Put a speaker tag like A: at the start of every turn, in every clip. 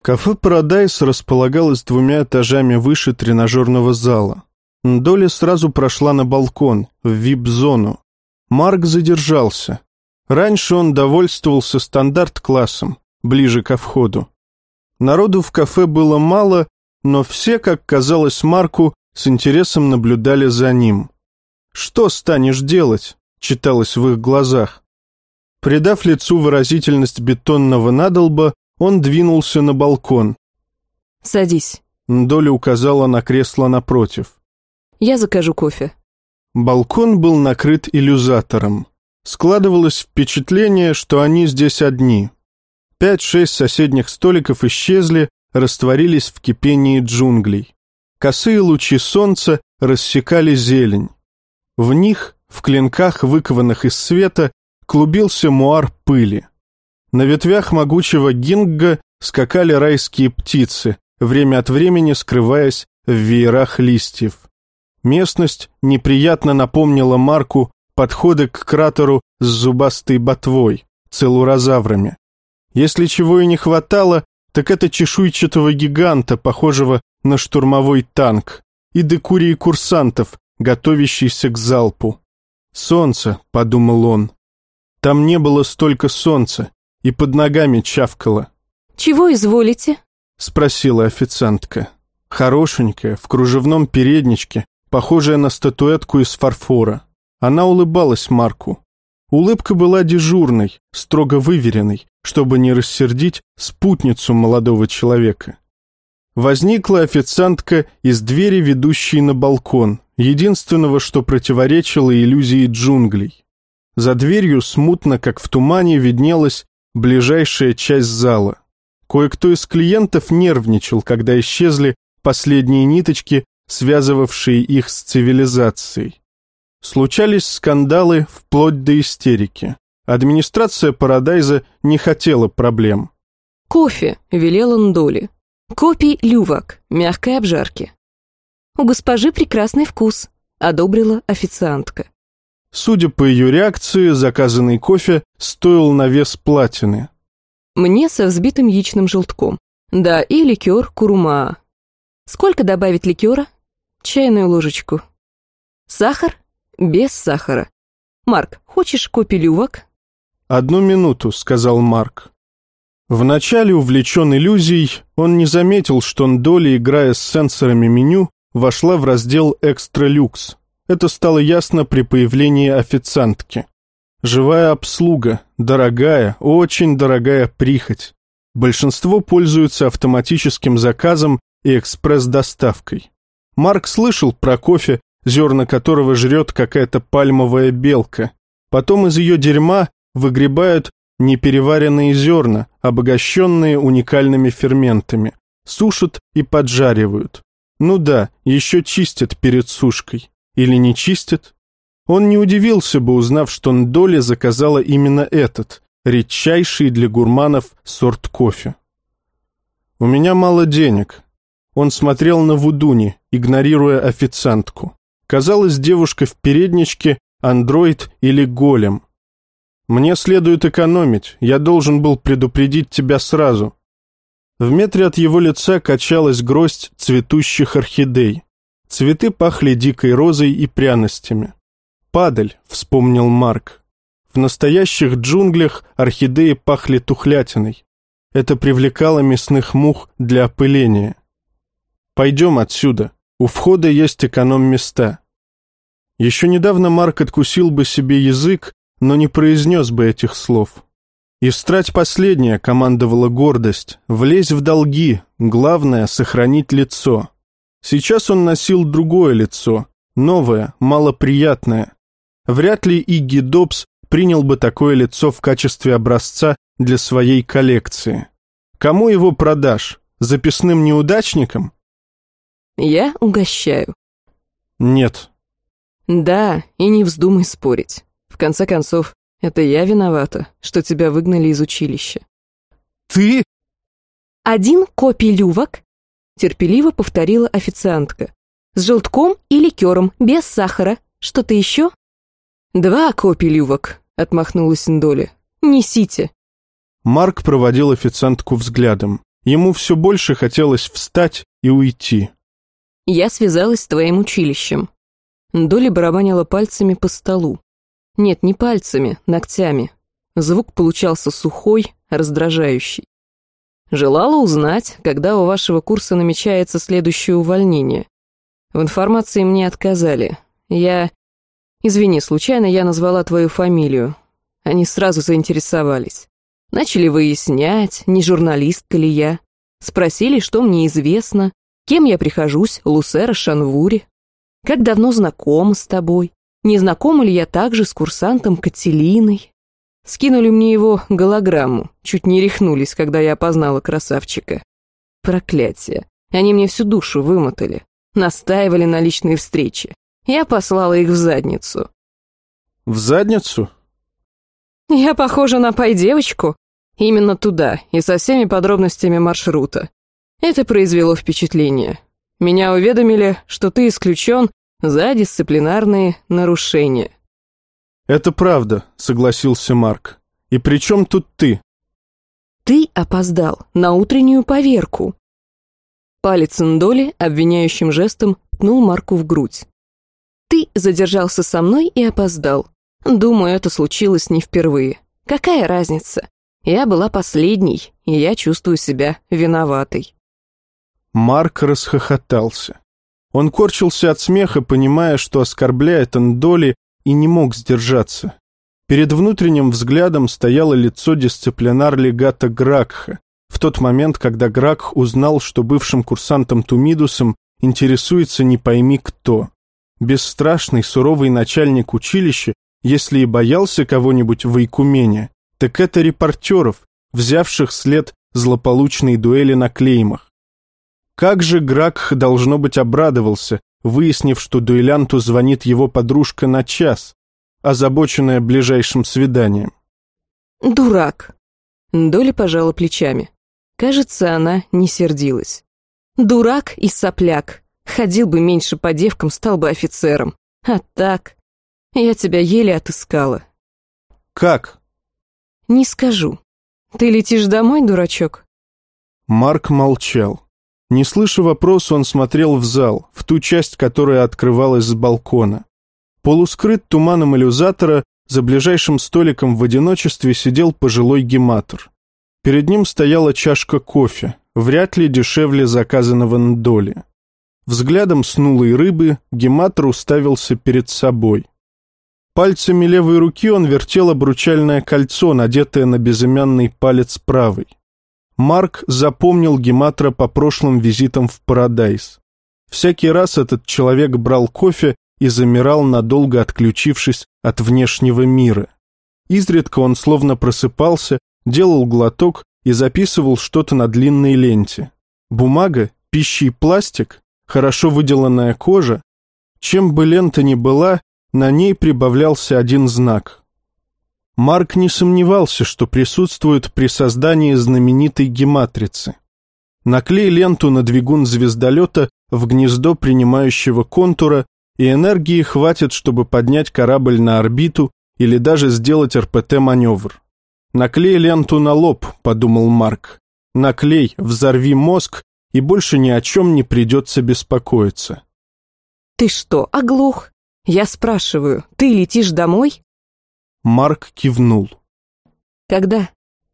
A: Кафе «Парадайз» располагалось 2 этажами выше тренажерного зала. Долли сразу прошла на балкон, в вип-зону. Марк задержался. Раньше он довольствовался стандарт-классом, ближе ко входу. Народу в кафе было мало, но все, как казалось Марку, с интересом наблюдали за ним. «Что станешь делать?» — читалось в их глазах. Придав лицу выразительность бетонного надолба, он двинулся на балкон.
B: «Садись».
A: Долли указала на кресло напротив.
B: «Я закажу кофе».
A: Балкон был накрыт иллюзатором. Складывалось впечатление, что они здесь одни. 5-6 соседних столиков исчезли, растворились в кипении джунглей. Косые лучи солнца рассекали зелень. В них, в клинках, выкованных из света, клубился муар пыли. На ветвях могучего гингга скакали райские птицы, время от времени скрываясь в веерах листьев. Местность неприятно напомнила Марку подходы к кратеру с зубастой ботвой, целурозаврами. Если чего и не хватало, так это чешуйчатого гиганта, похожего на штурмовой танк, и декурии курсантов, готовящийся к залпу. «Солнце», — подумал он. Там не было столько солнца, и под ногами чавкало.
B: «Чего изволите?»
A: — спросила официантка. Хорошенькая, в кружевном передничке, похожая на статуэтку из фарфора. Она улыбалась Марку. Улыбка была дежурной, строго выверенной, чтобы не рассердить спутницу молодого человека. Возникла официантка из двери, ведущей на балкон, единственного, что противоречило иллюзии джунглей. За дверью смутно, как в тумане, виднелась ближайшая часть зала. Кое-кто из клиентов нервничал, когда исчезли последние ниточки, связывавшие их с цивилизацией. Случались скандалы вплоть до истерики. Администрация «Парадайза» не хотела проблем.
B: «Кофе», — велел он Долли. «Копий лювак, мягкой обжарки». «У госпожи прекрасный вкус», — одобрила официантка.
A: Судя по ее реакции, заказанный кофе стоил на вес платины.
B: «Мне со взбитым яичным желтком. Да, и ликер курумаа». «Сколько добавить ликера?» «Чайную ложечку». «Сахар?» «Без сахара». «Марк, хочешь копий лювак?»
A: «1 минуту», — сказал Марк. Вначале, увлечен иллюзией, он не заметил, что Долли, играя с сенсорами меню, вошла в раздел «Экстра люкс». Это стало ясно при появлении официантки. Живая обслуга, дорогая, очень дорогая прихоть. Большинство пользуются автоматическим заказом и экспресс-доставкой. Марк слышал про кофе, зерна которого жрет какая-то пальмовая белка. Потом из ее дерьма выгребают непереваренные зерна, обогащенные уникальными ферментами, сушат и поджаривают. Ну да, еще чистят перед сушкой. Или не чистят? Он не удивился бы, узнав, что Долли заказала именно этот, редчайший для гурманов сорт кофе. «У меня мало денег». Он смотрел на Вудуни, игнорируя официантку. Казалось, девушка в передничке, андроид или голем. «Мне следует экономить, я должен был предупредить тебя сразу». В метре от его лица качалась гроздь цветущих орхидей. Цветы пахли дикой розой и пряностями. «Падаль», — вспомнил Марк. В настоящих джунглях орхидеи пахли тухлятиной. Это привлекало мясных мух для опыления. «Пойдем отсюда. У входа есть эконом-места». Еще недавно Марк откусил бы себе язык, но не произнес бы этих слов. «Истрать последнее», — командовала гордость. «Влезь в долги. Главное — сохранить лицо». Сейчас он носил другое лицо, новое, малоприятное. Вряд ли Игги Добс принял бы такое лицо в качестве образца для своей коллекции. Кому его продашь? Записным неудачникам?
B: «Я угощаю».
A: «Нет».
B: «Да, и не вздумай спорить. В конце концов, это я виновата, что тебя выгнали из училища».
A: «Ты?»
B: 1 копий лювак», — терпеливо повторила официантка. «С желтком и ликером, без сахара. Что-то еще?» 2 копий лювак», — отмахнулась Долли. «Несите».
A: Марк проводил официантку взглядом. Ему все больше хотелось встать и уйти.
B: Я связалась с твоим училищем. Долли барабанила пальцами по столу. Нет, не пальцами, ногтями. Звук получался сухой, раздражающий. Желала узнать, когда у вашего курса намечается следующее увольнение. В информации мне отказали. Извини, случайно я назвала твою фамилию. Они сразу заинтересовались. Начали выяснять, не журналистка ли я. Спросили, что мне известно, кем я прихожусь, Лусера Шанвури. Как давно знакома с тобой? Не знакома ли я также с курсантом Кателиной? Скинули мне его голограмму, чуть не рехнулись, когда я опознала красавчика. Проклятие, они мне всю душу вымотали, настаивали на личной встрече. Я послала их в задницу.
A: В задницу?
B: Я похожа на пай-девочку? Именно туда, и со всеми подробностями маршрута. Это произвело впечатление. Меня уведомили, что ты исключен за дисциплинарные нарушения.
A: «Это правда», — согласился Марк. «И при чем тут ты?»
B: «Ты опоздал на утреннюю поверку». Палец Ндоли обвиняющим жестом ткнул Марку в грудь. «Ты задержался со мной и опоздал. Думаю, это случилось не впервые. Какая разница? Я была последней, и я чувствую себя виноватой».
A: Марк расхохотался. Он корчился от смеха, понимая, что оскорбляет Ндоли, и не мог сдержаться. Перед внутренним взглядом стояло лицо дисциплинар-легата Гракха, в тот момент, когда Гракх узнал, что бывшим курсантом Тумидусом интересуется не пойми кто. Бесстрашный, суровый начальник училища, если и боялся кого-нибудь в Ойкумене, так это репортеров, взявших след злополучной дуэли на клеймах. Как же Гракх, должно быть, обрадовался, выяснив, что дуэлянту звонит его подружка на час, озабоченная ближайшим свиданием.
B: «Дурак!» Доли пожала плечами. Кажется, она не сердилась. «Дурак и сопляк. Ходил бы меньше по девкам, стал бы офицером. А так, я тебя еле отыскала».
A: «Как?»
B: «Не скажу. Ты летишь домой, дурачок?»
A: Марк молчал. Не слыша вопроса, он смотрел в зал, в ту часть, которая открывалась с балкона. Полускрыт туманом иллюзатора, за ближайшим столиком в одиночестве сидел пожилой гематор. Перед ним стояла чашка кофе, вряд ли дешевле заказанного Ндоли. Взглядом снулой рыбы гематор уставился перед собой. Пальцами левой руки он вертел обручальное кольцо, надетое на безымянный палец правой. Марк запомнил гематора по прошлым визитам в Парадайз. Всякий раз этот человек брал кофе и замирал, надолго отключившись от внешнего мира. Изредка он словно просыпался, делал глоток и записывал что-то на длинной ленте. Бумага, пища и пластик, хорошо выделанная кожа. Чем бы лента ни была, на ней прибавлялся один знак. Марк не сомневался, что присутствует при создании знаменитой гематрицы. Наклей ленту на двигун звездолета в гнездо принимающего контура, и энергии хватит, чтобы поднять корабль на орбиту или даже сделать РПТ-маневр. «Наклей ленту на лоб», — подумал Марк. «Наклей, взорви мозг, и больше ни о чем не придется беспокоиться».
B: «Ты что, оглох? Я спрашиваю, ты летишь домой?»
A: Марк кивнул.
B: «Когда?»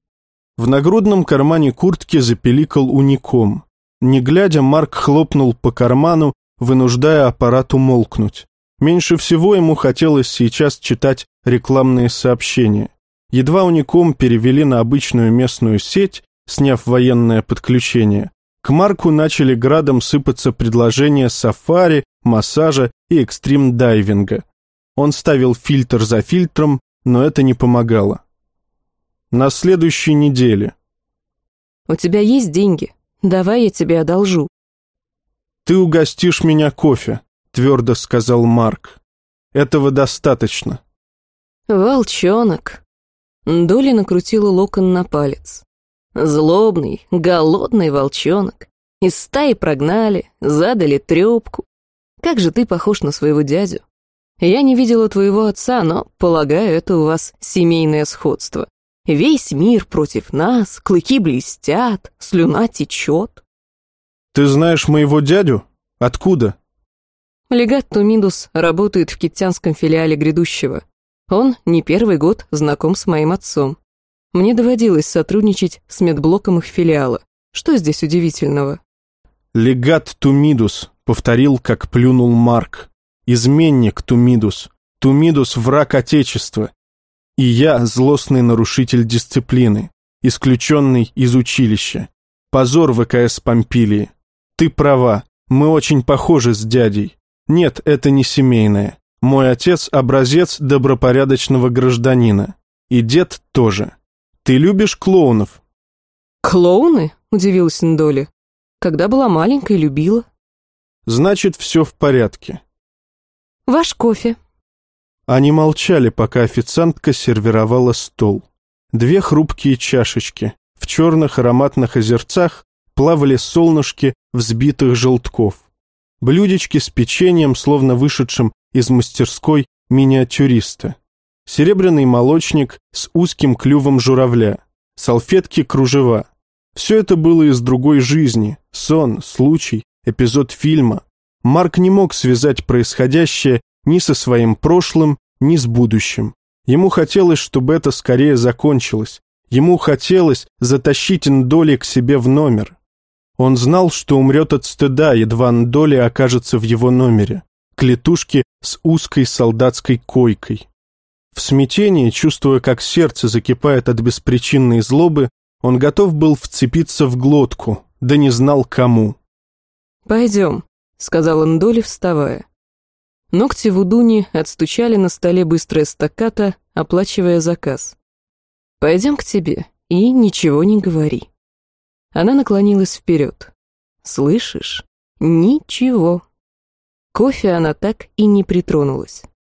A: В нагрудном кармане куртки запеликал уником. Не глядя, Марк хлопнул по карману, вынуждая аппарат умолкнуть. Меньше всего ему хотелось сейчас читать рекламные сообщения. Едва уником перевели на обычную местную сеть, сняв военное подключение, к Марку начали градом сыпаться предложения сафари, массажа и экстрим-дайвинга. Он ставил фильтр за фильтром, но это не помогало. На следующей неделе.
B: «У тебя есть деньги? Давай я тебе одолжу».
A: «Ты угостишь меня кофе», — твердо сказал Марк. «Этого достаточно».
B: «Волчонок». Доли накрутила локон на палец. «Злобный, голодный волчонок. Из стаи прогнали, задали трепку. Как же ты похож на своего дядю. Я не видела твоего отца, но, полагаю, это у вас семейное сходство. Весь мир против нас, клыки блестят, слюна течет.
A: Ты знаешь моего дядю? Откуда?
B: Легат Тумидус работает в киттянском филиале Грядущего. Он не первый год знаком с моим отцом. Мне доводилось сотрудничать с медблоком их филиала. Что здесь удивительного?
A: Легат Тумидус, повторил, как плюнул Марк. Изменник Тумидус. Тумидус — враг Отечества. И я — злостный нарушитель дисциплины, исключенный из училища. Позор ВКС Помпилии. Ты права, мы очень похожи с дядей. Нет, это не семейное. Мой отец — образец добропорядочного гражданина. И дед тоже. Ты любишь клоунов?
B: «Клоуны?» — удивилась Ндоли. «Когда была маленькой, любила».
A: Значит, все в порядке.
B: «Ваш кофе».
A: Они молчали, пока официантка сервировала стол. 2 хрупкие чашечки. В черных ароматных озерцах плавали солнышки взбитых желтков. Блюдечки с печеньем, словно вышедшим из мастерской миниатюриста. Серебряный молочник с узким клювом журавля. Салфетки, кружева. Все это было из другой жизни. Сон, случай, эпизод фильма. Марк не мог связать происходящее ни со своим прошлым, ни с будущим. Ему хотелось, чтобы это скорее закончилось. Ему хотелось затащить Ндоли к себе в номер. Он знал, что умрет от стыда, едва Ндоли окажется в его номере, клетушке с узкой солдатской койкой. В смятении, чувствуя, как сердце закипает от беспричинной злобы, он готов был вцепиться в глотку, да не знал кому.
B: «Пойдем», — сказал Ндоли, вставая. Ногти Вудуни отстучали на столе быстрое стаккато, оплачивая заказ. «Пойдем к тебе и ничего не говори». Она наклонилась вперед. «Слышишь? Ничего». Кофе она так и не притронулась.